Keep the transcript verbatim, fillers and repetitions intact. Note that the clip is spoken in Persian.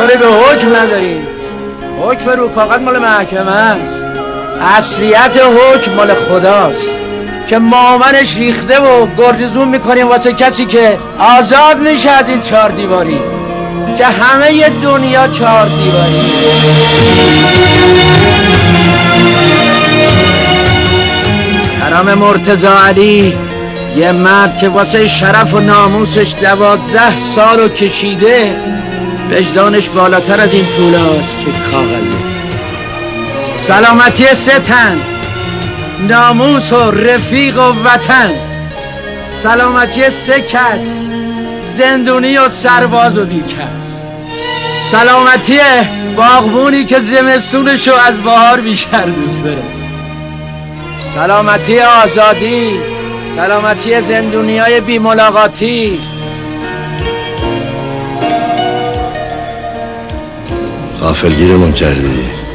کاری به حکم نداریم. حکم رو کاغذ مال محکمه است، اصلیت حکم مال خداست که مامنش ریخته و گردزون میکنیم واسه کسی که آزاد میشه از این چهار دیواری که همه ی دنیا چهار دیواری. کرم مرتضی علی، یه مرد که واسه شرف و ناموسش دوازده سالو کشیده، وجدانش بالاتر از این پولاست که کاغذه. سلامتی سه تن، ناموس و رفیق و وطن، سلامتی سه کس، زندونی و سرباز و بیکس، سلامتی باغبونی که زمستونشو از بهار بیشتر دوست داره، سلامتی آزادی، سلامتی زندونی های بی ملاقاتی. غافلگیرمون کردی.